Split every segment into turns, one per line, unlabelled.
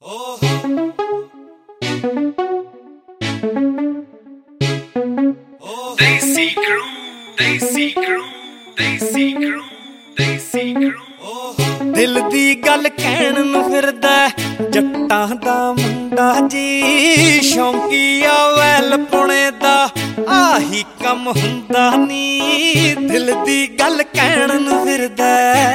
Desi crew, desi crew, desi crew, desi crew।
ਦਿਲ ਦੀ ਗੱਲ ਕਹਿਣ ਨੂੰ ਫਿਰਦਾ ਜੱਟਾਂ ਦਾ ਮੁੰਡਾ ਜੀ, ਸ਼ੌਂਕੀਆ ਵੈਲ ਪੁਣੇ ਦਾ ਆਹੀ ਕੰਮ ਹੁੰਦਾ ਨੀ। ਦਿਲ ਦੀ ਗੱਲ ਕਹਿਣ ਨੂੰ ਫਿਰਦਾ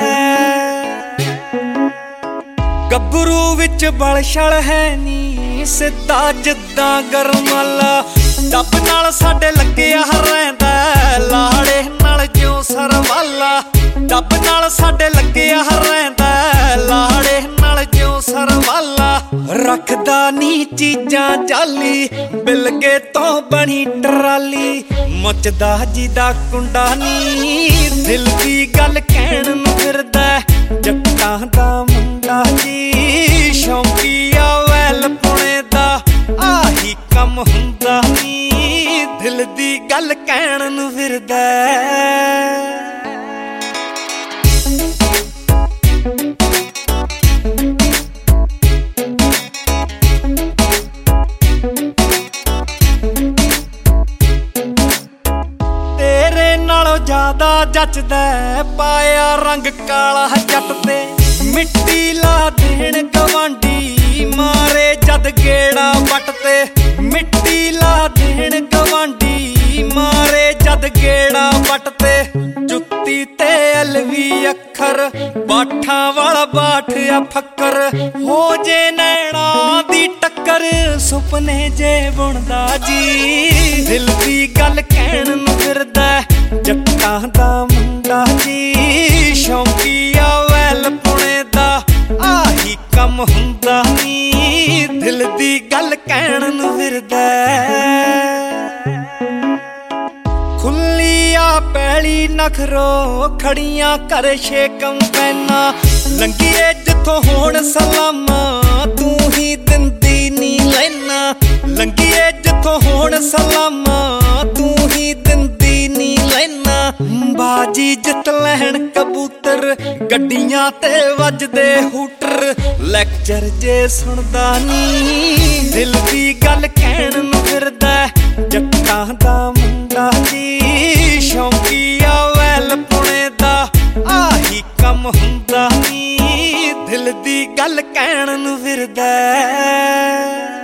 ਗੱਭਰੂ ਵਿੱਚ ਬਲਸ਼ਲ ਹੈ ਨੀ, ਸਿੱਧਾ ਜਿੱਦਾਂ ਗਰਮਾਲਾ ਡੱਬ ਨਾਲ ਸਾਡੇ ਲੱਗਿਆ ਰਹਿੰਦਾ, ਲਾੜੇ ਨਾਲ ਜਿਉਂ ਸਰਵਾਲਾ। ਡੱਬ ਨਾਲ ਸਾਡੇ ਲੱਗਿਆ ਰਹਿੰਦਾ, ਲਾੜੇ ਨਾਲ ਜਿਉਂ ਸਰਵਾਲਾ। ਰੱਖਦਾ ਨੀ ਚੀਜ਼ਾਂ ਜਾਲੀ, ਬਿਲਗੇ ਤੋਂ ਬਣੀ ਟਰਾਲੀ, ਮੁੱਚਦਾ ਜਿਹਦਾ ਕੁੰਡਾ ਨੀ। ਦਿਲ ਦੀ ਗੱਲ ਕਹਿਣ ਨੂੰ ਫਿਰਦਾ ਜੱਟਾਂ ਦਾ ਮੁੰਡਾ ਜੀ, ਸ਼ੌਂਕੀਆ ਵੈਲ ਪੁਣੇ ਦਾ ਆਹੀ ਕੰਮ ਹੁੰਦਾ ਨੀ। ਦਿਲ ਦੀ ਗੱਲ ਕਹਿਣ ਨੂੰ ਫਿਰਦਾ ਤੇਰੇ ਨਾਲੋਂ ਜ਼ਿਆਦਾ ਜੱਚਦਾ ਪਾਇਆ ਰੰਗ ਕਾਲਾ ਜੱਟ ਤੇ। ਮਿੱਟੀ ਲਾ ਦੇਣ ਗਵਾਂਢੀ ਮਾਰੇ ਜਦ ਗੇੜਾ ਵੱਟ ਤੇ। ਮਿੱਟੀ ਲਾ ਦੇਣ ਗਵਾਂਢੀ ਮਾਰੇ ਜਦ ਗੇੜਾ ਵੱਟ ਤੇ। ਜੁੱਤੀ ਤੇ ਅਲਵੀ ਅੱਖਰ ਬਾਠਾਂ ਵਾਲਾ ਬਾਠ ਆ ਫੱਕਰ, ਹੋ ਜੇ ਨੈਣਾ ਦੀ ਟੱਕਰ ਸੁਪਨੇ ਜੇ ਬੁਣਦਾ ਜੀ। ਦਿਲ ਦੀ ਗੱਲ ਕਹਿਣ ਨੂੰ ਫਿਰਦਾ ਜੱਟਾਂ ਦਾ ਮੁੰਡਾ ਜੀ, ਸ਼ੌਂਕੀਆ ਵੈਲ ਪੁਣੇ ਦਾ ਆਹੀ ਕੰਮ ਹੁੰਦਾ ਨੀ। ਦਿਲ ਦੀ ਗੱਲ ਕਹਿਣ ਨੂੰ ਫਿਰਦਾ ਖੁੱਲੀ ਆ ਪੈਲੀ ਨਖਰੋ ਖੜੀਆਂ ਕਰ ਛੇ ਕੰਪੈਨਾ। ਲੰਘੀਏ ਜਿੱਥੋਂ ਹੋਣ ਸਲਾਮਾਂ ਤੂੰ ਹੀ ਦਿੰਦੀ ਨੀ ਲੈਨਾ। ਲੰਘੀਏ ਜਿੱਥੋਂ ਹੋਣ ਸਲਾਮਾਂ ਤੂੰ ਹੀ ਦਿੰਦੀ ਨੀ ਲੈਨਾ। ਬਾਜੀ ਜਿੱਤ ਲੈਣ ਕਬੂਤਰ ਗੱਡੀਆਂ ਤੇ ਵੱਜਦੇ ਹੂਟਰ, ਲੈਕਚਰ ਜੇ ਸੁਣਦਾ ਨੀ। ਦਿਲ ਦੀ ਗੱਲ ਕਹਿਣ ਨੂੰ ਫਿਰਦਾ ਜੱਟਾਂ ਦਾ ਮੁੰਡਾ ਜੀ, ਸ਼ੌਂਕੀਆ ਵੈਲ ਪੁਣੇ ਦਾ ਆਹੀ ਕੰਮ ਹੁੰਦਾ ਨੀ। ਦਿਲ ਦੀ ਗੱਲ ਕਹਿਣ ਨੂੰ ਫਿਰਦਾ